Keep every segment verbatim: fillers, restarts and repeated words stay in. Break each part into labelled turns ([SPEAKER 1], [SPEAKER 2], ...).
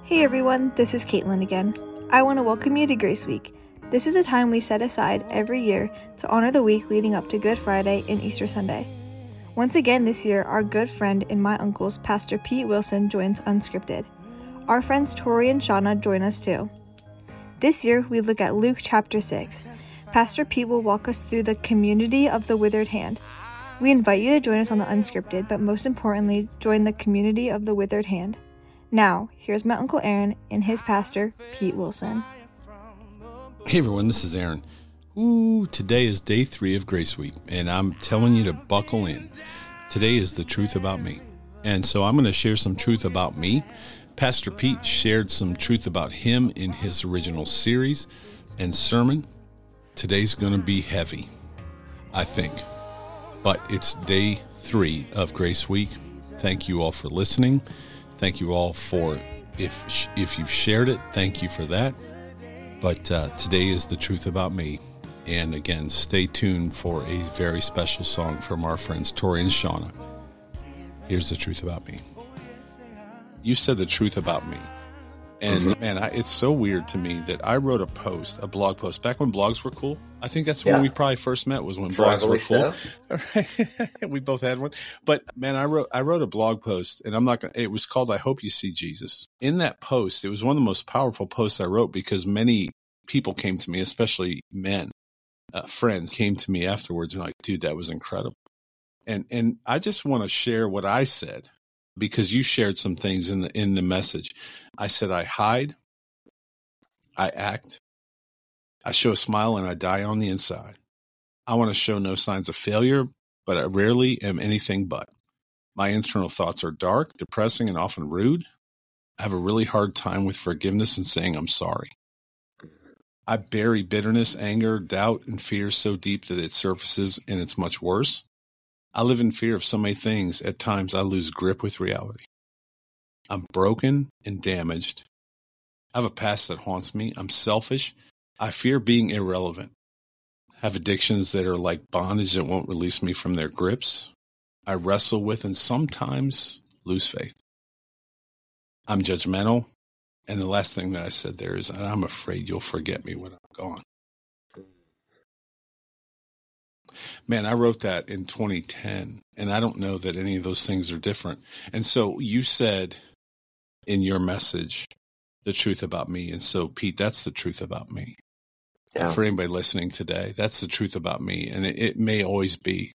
[SPEAKER 1] Hey everyone, this is Caitlin again. I want to welcome you to Grace Week. This is a time we set aside every year to honor the week leading up to Good Friday and Easter Sunday. Once again this year, our good friend and my uncle's Pastor Pete Wilson joins Unscripted. Our friends Tori and Shauna join us too. This year, we look at Luke chapter six. Pastor Pete will walk us through the community of the withered hand. We invite you to join us on the Unscripted, but most importantly, join the community of the withered hand. Now, here's my Uncle Aaron and his pastor, Pete Wilson.
[SPEAKER 2] Hey everyone, this is Aaron. Ooh, today is day three of Grace Week, and I'm telling you to buckle in. Today is the truth about me. And so I'm going to share some truth about me. Pastor Pete shared some truth about him in his original series and sermon. Today's going to be heavy, I think. But it's day three of Grace Week. Thank you all for listening. Thank you all for, if if you've shared it, thank you for that. But uh, today is the truth about me. And again, stay tuned for a very special song from our friends Tori and Shauna. Here's the truth about me. You said the truth about me. And mm-hmm. man, I, it's so weird to me that I wrote a post, a blog post, back when blogs were cool. I think that's when yeah. we probably first met, was when blogs were cool. So. We both had one. But man, I wrote I wrote a blog post, and I'm not gonna, it was called I Hope You See Jesus. In that post, it was one of the most powerful posts I wrote because many people came to me, especially men, uh, friends came to me afterwards and like, dude, that was incredible. And and I just want to share what I said, because you shared some things in the in the message. I said, I hide, I act, I show a smile, and I die on the inside. I want to show no signs of failure, but I rarely am anything but. My internal thoughts are dark, depressing, and often rude. I have a really hard time with forgiveness and saying I'm sorry. I bury bitterness, anger, doubt, and fear so deep that it surfaces and it's much worse. I live in fear of so many things. At times, I lose grip with reality. I'm broken and damaged. I have a past that haunts me. I'm selfish. I fear being irrelevant. I have addictions that are like bondage that won't release me from their grips. I wrestle with and sometimes lose faith. I'm judgmental. And the last thing that I said there is, I'm afraid you'll forget me when I'm gone. Man, I wrote that in twenty ten, and I don't know that any of those things are different. And so you said in your message the truth about me. And so, Pete, that's the truth about me. Yeah. For anybody listening today, that's the truth about me. And it, it may always be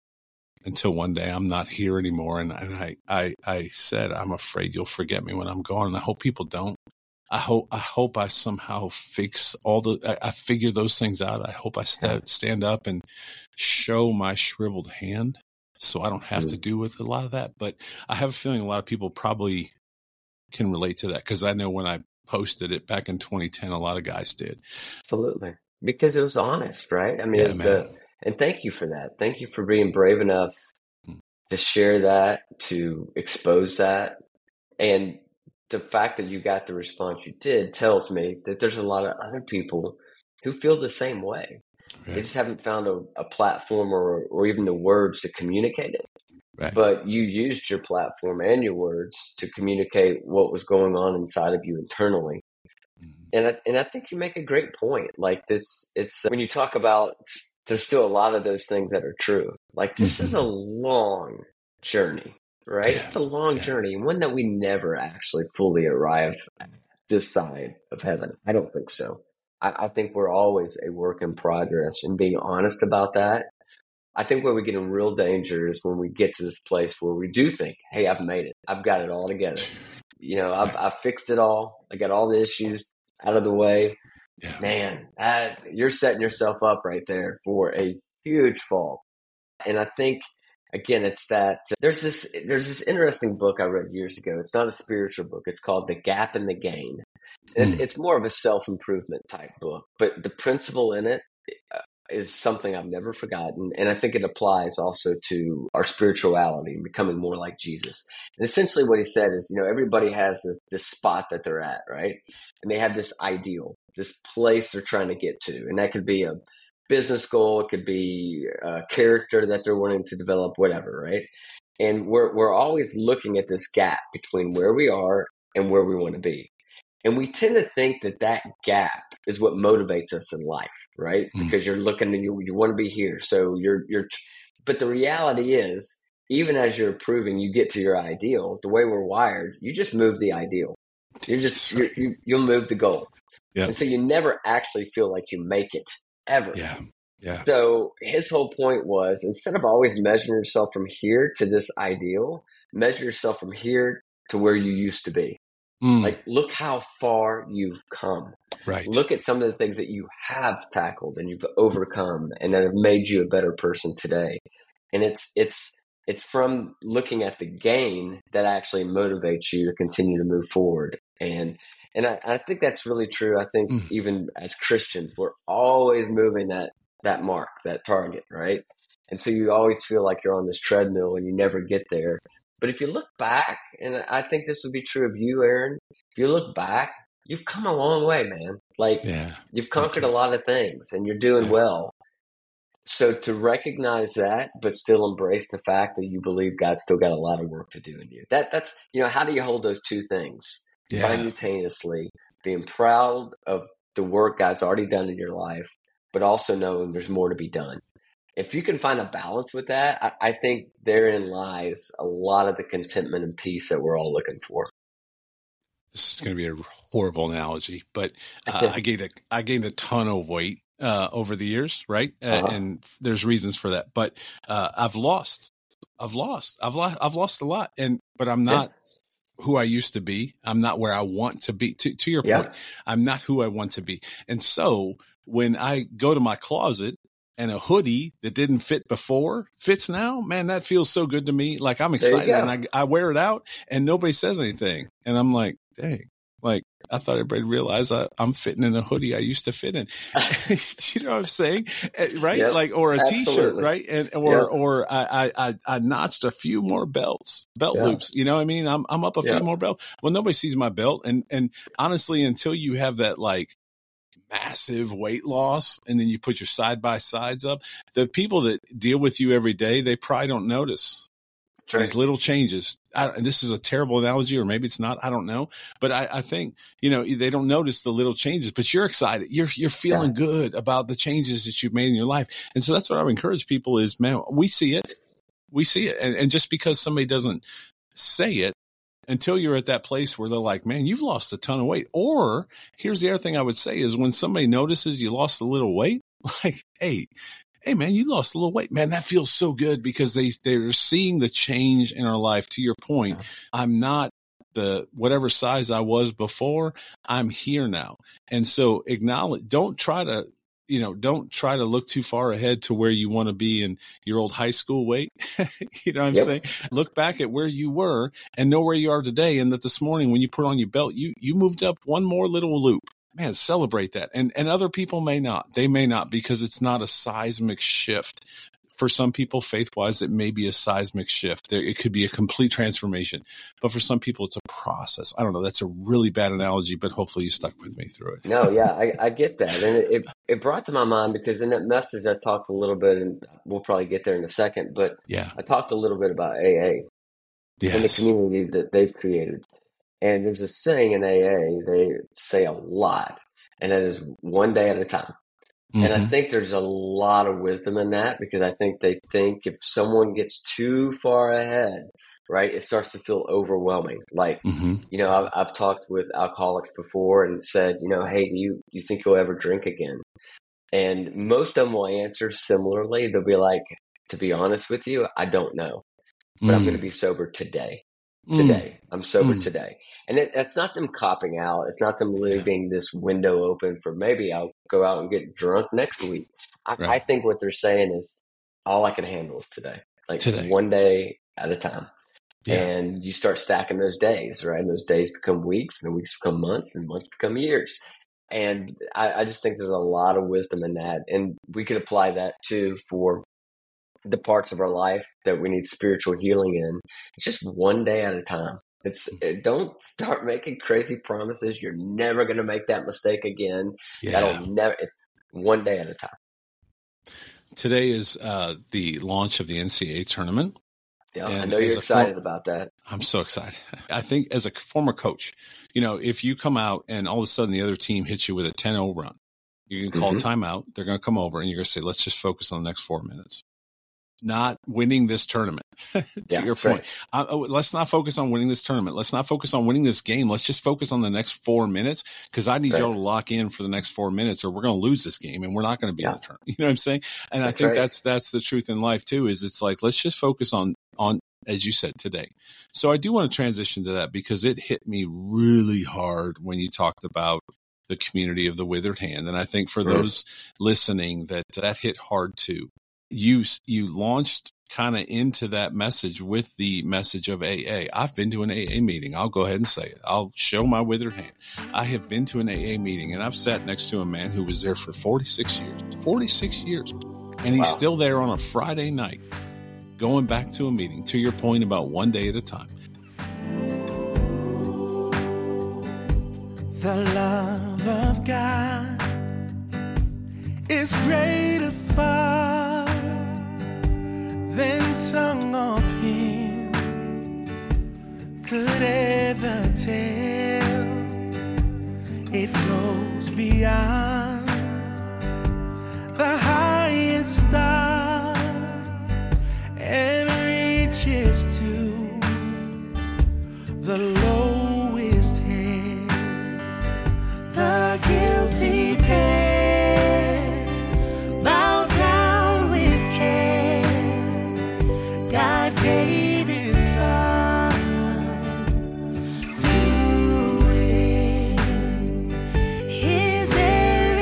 [SPEAKER 2] until one day I'm not here anymore. And, and I, I, I said, I'm afraid you'll forget me when I'm gone. And I hope people don't. I hope I hope I somehow fix all the I, I figure those things out. I hope I st- stand up and show my shriveled hand so I don't have mm. to do with a lot of that. But I have a feeling a lot of people probably can relate to that, because I know when I posted it back in twenty ten, a lot of guys did.
[SPEAKER 3] Absolutely, because it was honest, right? I mean,
[SPEAKER 2] yeah,
[SPEAKER 3] it was
[SPEAKER 2] man.
[SPEAKER 3] the and thank you for that. Thank you for being brave enough mm. to share that, to expose that, and the fact that you got the response you did tells me that there's a lot of other people who feel the same way. Right. They just haven't found a, a platform or, or even the words to communicate it. Right. But you used your platform and your words to communicate what was going on inside of you internally. Mm-hmm. And I, and I think you make a great point. Like this, it's when you talk about, there's still a lot of those things that are true. Like this mm-hmm. is a long journey. Right? Yeah, it's a long yeah. journey, one that we never actually fully arrive at this side of heaven. I don't think so. I, I think we're always a work in progress, and being honest about that. I think where we get in real danger is when we get to this place where we do think, hey, I've made it. I've got it all together. You know, I've, I've fixed it all. I got all the issues out of the way. Yeah. Man, that, you're setting yourself up right there for a huge fall. And I think, again, it's that there's this there's this interesting book I read years ago. It's not a spiritual book. It's called The Gap and the Gain. And mm. It's more of a self-improvement type book. But the principle in it is something I've never forgotten. And I think it applies also to our spirituality and becoming more like Jesus. And essentially what he said is, you know, everybody has this, this spot that they're at, right? And they have this ideal, this place they're trying to get to. And that could be a business goal, it could be a character that they're wanting to develop, whatever, right? And we're we're always looking at this gap between where we are and where we want to be. And we tend to think that that gap is what motivates us in life, right? Mm. Because you're looking and you, you want to be here. So you're, you're, but the reality is, even as you're improving, you get to your ideal. The way we're wired, you just move the ideal. You're just, you're, you, you'll move the goal. Yep. And so you never actually feel like you make it ever.
[SPEAKER 2] Yeah. Yeah.
[SPEAKER 3] So his whole point was, instead of always measuring yourself from here to this ideal, measure yourself from here to where you used to be. Mm. Like, look how far you've come.
[SPEAKER 2] Right.
[SPEAKER 3] Look at some of the things that you have tackled and you've overcome and that have made you a better person today. And it's, it's, it's from looking at the gain that actually motivates you to continue to move forward. And, and I, I think that's really true. I think mm. even as Christians, we're always moving that, that mark, that target, right? And so you always feel like you're on this treadmill and you never get there. But if you look back, and I think this would be true of you, Aaron, if you look back, you've come a long way, man. Like, yeah, you've conquered you. a lot of things and you're doing yeah. well. So to recognize that, but still embrace the fact that you believe God's still got a lot of work to do in you. That that's, you know, how do you hold those two things yeah. simultaneously? Being proud of the work God's already done in your life, but also knowing there's more to be done. If you can find a balance with that, I, I think therein lies a lot of the contentment and peace that we're all looking for.
[SPEAKER 2] This is going to be a horrible analogy, but uh, I gained a I gained a ton of weight uh, over the years, right? Uh-huh. And there's reasons for that. But uh, I've lost, I've lost, I've lost, I've lost a lot, and but I'm not yeah. who I used to be. I'm not where I want to be. To to your yeah. point, I'm not who I want to be. And so when I go to my closet, and a hoodie that didn't fit before fits now, man, that feels so good to me. Like, I'm excited and I, I wear it out and nobody says anything. And I'm like, dang, like, I thought everybody realized I, I'm fitting in a hoodie I used to fit in. You know what I'm saying? Right? Yep, like, or a absolutely. T-shirt, right? And, or, yep. or I, I, I notched a few more belts, belt yep. loops. You know what I mean? I'm, I'm up a yep. few more belts. Well, nobody sees my belt. And, and honestly, until you have that, like, massive weight loss and then you put your side by sides up, the people that deal with you every day, they probably don't notice right. these little changes. I, this is a terrible analogy, or maybe it's not, I don't know, but I, I think, you know, they don't notice the little changes, but you're excited, you're you're feeling yeah. good about the changes that you've made in your life. And so that's what I would encourage people is, man, we see it we see it and, and just because somebody doesn't say it, until you're at that place where they're like, man, you've lost a ton of weight. Or here's the other thing I would say is when somebody notices you lost a little weight, like, hey, hey, man, you lost a little weight. Man, that feels so good because they, they're seeing the change in our life. To your point, yeah. I'm not the whatever size I was before. I'm here now. And so acknowledge, don't try to, you know, don't try to look too far ahead to where you want to be in your old high school weight. You know what I'm yep. saying? Look back at where you were and know where you are today. And that this morning when you put on your belt, you, you moved up one more little loop. Man, celebrate that. And, and other people may not. They may not because it's not a seismic shift. For some people, faith-wise, it may be a seismic shift. There, it could be a complete transformation. But for some people, it's a process. I don't know. That's a really bad analogy, but hopefully you stuck with me through it.
[SPEAKER 3] No, yeah, I, I get that. And it, it, it brought to my mind because in that message, I talked a little bit, and we'll probably get there in a second, but yeah. I talked a little bit about A A yes. and the community that they've created. And there's a saying in A A, they say a lot, and that is one day at a time. And mm-hmm. I think there's a lot of wisdom in that because I think they think if someone gets too far ahead, right, it starts to feel overwhelming. Like, mm-hmm. you know, I've, I've talked with alcoholics before and said, you know, hey, do you, do you think you'll ever drink again? And most of them will answer similarly. They'll be like, to be honest with you, I don't know, but mm. I'm going to be sober today. Today. Mm. I'm sober mm. today. And it, it's not them copping out. It's not them leaving yeah. this window open for maybe I'll go out and get drunk next week. I, right. I think what they're saying is all I can handle is today. Like today. One day at a time. Yeah. And you start stacking those days, right? And those days become weeks and the weeks become months and months become years. And I, I just think there's a lot of wisdom in that. And we could apply that too for the parts of our life that we need spiritual healing in. It's just one day at a time. It's it, don't start making crazy promises. You're never going to make that mistake again. Yeah. That'll never. It's one day at a time.
[SPEAKER 2] Today is uh, the launch of the N C A A tournament.
[SPEAKER 3] Yeah,
[SPEAKER 2] And
[SPEAKER 3] I know you're
[SPEAKER 2] as a
[SPEAKER 3] excited
[SPEAKER 2] for-
[SPEAKER 3] about that.
[SPEAKER 2] I'm so excited. I think as a former coach, you know, if you come out and all of a sudden the other team hits you with a ten oh run, you can call
[SPEAKER 3] Mhm.
[SPEAKER 2] timeout. They're going to come over and you're going to say, let's just focus on the next four minutes. Not winning this tournament. to
[SPEAKER 3] Yeah,
[SPEAKER 2] your
[SPEAKER 3] that's
[SPEAKER 2] point,
[SPEAKER 3] right.
[SPEAKER 2] I, oh, let's not focus on winning this tournament. Let's not focus on winning this game. Let's just focus on the next four minutes because I need
[SPEAKER 3] Right.
[SPEAKER 2] y'all to lock in for the next four minutes, or we're going to lose this game and we're not going to be
[SPEAKER 3] Yeah.
[SPEAKER 2] in the tournament. You know what I'm saying? And I
[SPEAKER 3] That's
[SPEAKER 2] think
[SPEAKER 3] right.
[SPEAKER 2] that's that's the truth in life too. Is it's like let's just focus on on as you said today. So I do want to transition to that because it hit me really hard when you talked about the community of the withered hand, and I think for
[SPEAKER 3] Mm.
[SPEAKER 2] those listening that that hit hard too. You you launched kind of into that message with the message of A A. I've been to an A A meeting. I'll go ahead and say it. I'll show my withered hand. I have been to an A A meeting, and I've sat next to a man who was there for forty-six years. forty-six years. And he's
[SPEAKER 3] Wow.
[SPEAKER 2] still there on a Friday night, going back to a meeting, to your point about one day at a time.
[SPEAKER 4] The love of God is greater far than tongue or pen could ever tell. It goes beyond the highest star and reaches to the lowest hell. The guilty pair bow down with care. God gave his son to win his every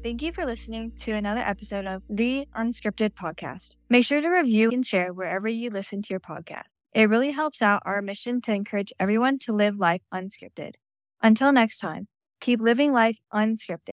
[SPEAKER 1] Thank you for listening to another episode of The Unscripted Podcast. Make sure to review and share wherever you listen to your podcast. It really helps out our mission to encourage everyone to live life unscripted. Until next time, keep living life unscripted.